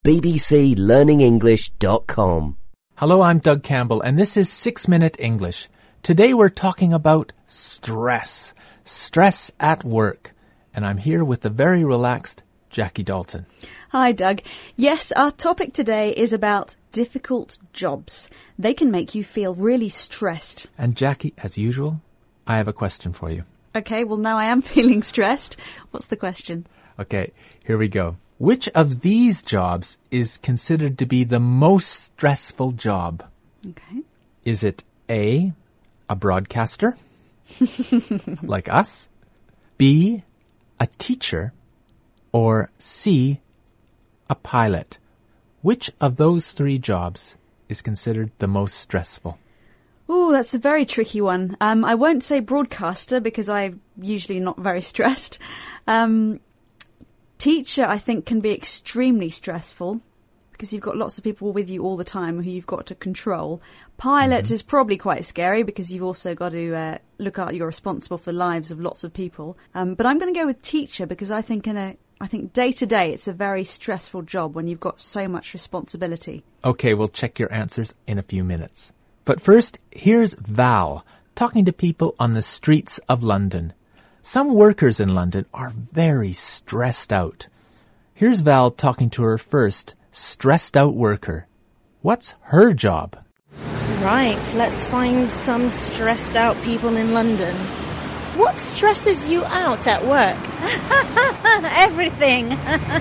bbclearningenglish.com. Hello, I'm Doug Campbell, and this is 6 Minute English. Today we're talking about stress. Stress at work. And I'm here with the very relaxed Jackie Dalton. Hi, Doug. Yes, our topic today is about difficult jobs. They can make you feel really stressed. And Jackie, as usual, I have a question for you. Okay, well, now I am feeling stressed. What's the question? Okay, here we go. Which of these jobs is considered to be the most stressful job? Okay. Is it A, a broadcaster, like us, B, a teacher, or C, a pilot? Which of those three jobs is considered the most stressful? Oh, that's a very tricky one. I won't say broadcaster because I'm usually not very stressed. Teacher, I think, can be extremely stressful because you've got lots of people with you all the time who you've got to control. Pilot is probably quite scary because you've also got to look out. You're responsible for the lives of lots of people. But I'm going to go with teacher because I think day to day it's a very stressful job when you've got so much responsibility. Okay, we'll check your answers in a few minutes. But first, here's Val talking to people on the streets of London. Some workers in London are very stressed out. Here's Val talking to her first stressed out worker. What's her job? Right, let's find some stressed out people in London. What stresses you out at work? Everything.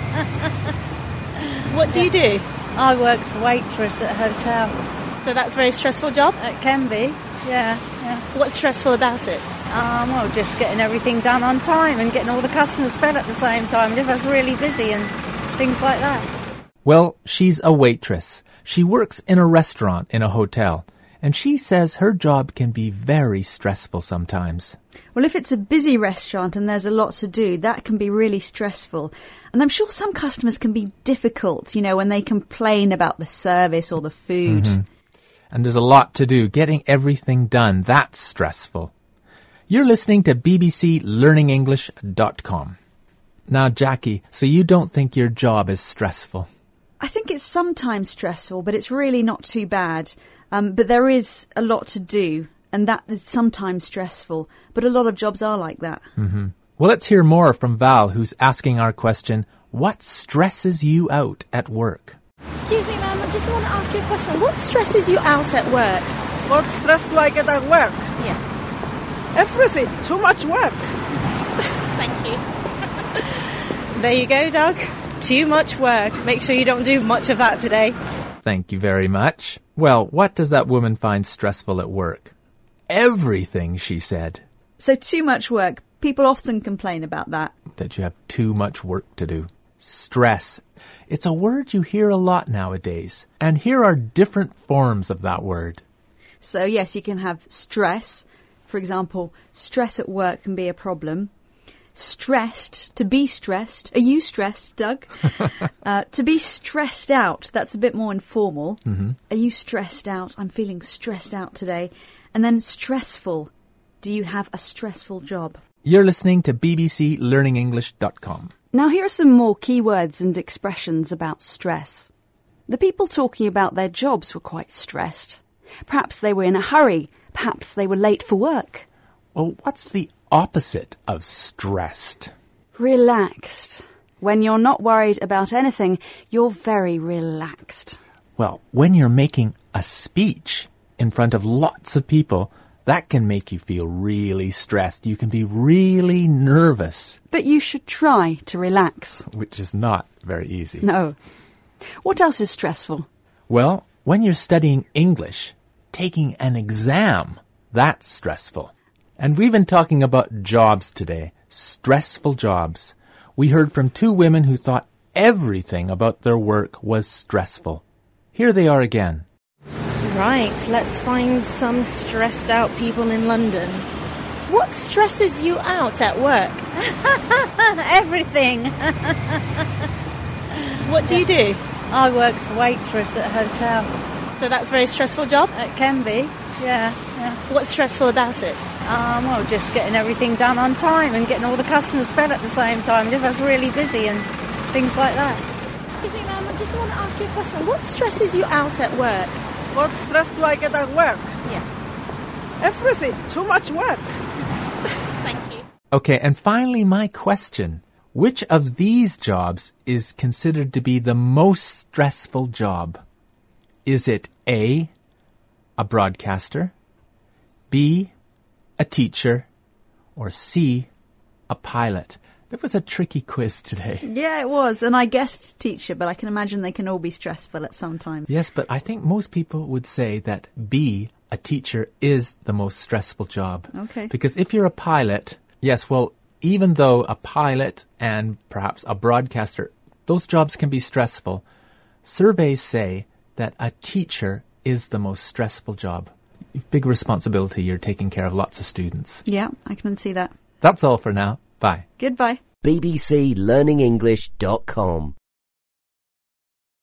What do you do? I work as a waitress at a hotel. So that's a very stressful job? It can be, yeah. What's stressful about it? Well, just getting everything done on time and getting all the customers fed at the same time. If I was really busy and things like that. Well, she's a waitress. She works in a restaurant in a hotel. And she says her job can be very stressful sometimes. Well, if it's a busy restaurant and there's a lot to do, that can be really stressful. And I'm sure some customers can be difficult, when they complain about the service or the food. And there's a lot to do. Getting everything done, that's stressful. You're listening to bbclearningenglish.com. Now, Jackie, so you don't think your job is stressful? I think it's sometimes stressful, but it's really not too bad. But there is a lot to do, and that is sometimes stressful. But a lot of jobs are like that. Well, let's hear more from Val, who's asking our question, what stresses you out at work? Excuse me, ma'am, I just want to ask you a question. What stresses you out at work? What stress do I get at work? Yes. Everything. Too much work. Thank you. There you go, Doug. Too much work. Make sure you don't do much of that today. Thank you very much. Well, what does that woman find stressful at work? Everything, she said. So too much work. People often complain about that. That you have too much work to do. Stress. It's a word you hear a lot nowadays. And here are different forms of that word. So yes, you can have stress. For example, stress at work can be a problem. Stressed, to be stressed. Are you stressed, Doug? To be stressed out, that's a bit more informal. Are you stressed out? I'm feeling stressed out today. And then stressful. Do you have a stressful job? You're listening to bbclearningenglish.com. Now here are some more keywords and expressions about stress. The people talking about their jobs were quite stressed. Perhaps they were in a hurry. Perhaps they were late for work. Well, what's the opposite of stressed? Relaxed. When you're not worried about anything, you're very relaxed. Well, when you're making a speech in front of lots of people, that can make you feel really stressed. You can be really nervous. But you should try to relax. Which is not very easy. No. What else is stressful? Well, when you're studying English, taking an exam, that's stressful. And we've been talking about jobs today, stressful jobs. We heard from two women who thought everything about their work was stressful. Here they are again. Right, let's find some stressed out people in London. What stresses you out at work? Everything. What do you do? I work as a waitress at a hotel. So that's a very stressful job? It can be, yeah. What's stressful about it? Well, just getting everything done on time and getting all the customers fed at the same time. If I was really busy and things like that. Excuse me, ma'am, I just want to ask you a question? What stresses you out at work? What stress do I get at work? Yes. Everything. Too much work. Thank you. Okay, and finally my question. Which of these jobs is considered to be the most stressful job? Is it A, a broadcaster, B, a teacher, or C, a pilot? That was a tricky quiz today. Yeah, it was. And I guessed teacher, but I can imagine they can all be stressful at some time. Yes, but I think most people would say that B, a teacher, is the most stressful job. Okay. Because if you're a pilot, yes, well, even though a pilot and perhaps a broadcaster, those jobs can be stressful, surveys say that a teacher is the most stressful job. Big responsibility. You're taking care of lots of students. Yeah, I can see that. That's all for now. Bye. Goodbye. bbclearningenglish.com